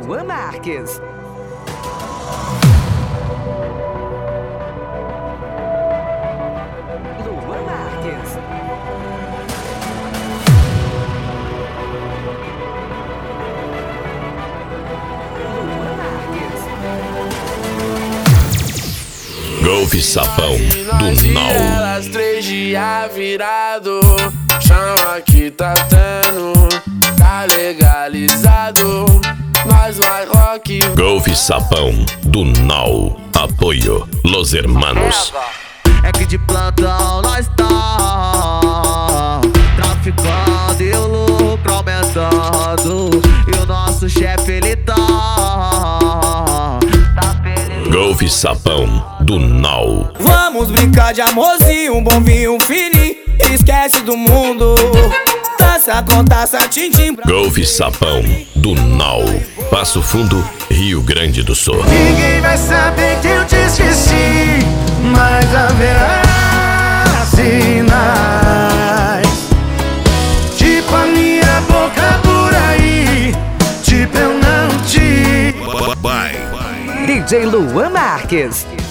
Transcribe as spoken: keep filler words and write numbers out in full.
Luan Marques. Luan Marques. Luan Marques. Golfe Sapão do Nau. Elas três dias virado, chama que tá tendo, tá legalizado, nós vai rock. Golfe Sapão do Nau. Apoio Los Hermanos. É que de plantão nós tá traficando e o lucro aumentando, e o nosso chefe ele tá tá feliz. Golfe Sapão do Nau. Vamos brincar de amorzinho, um bom vinho, um fininho, esquece do mundo, dança com taça, tintim. Golfe Sapão do Nau. Passo Fundo, Rio Grande do Sul. Ninguém vai saber que eu te esqueci, mas haverá sinais, tipo a minha boca por aí, tipo eu não te. D J Luan Marques.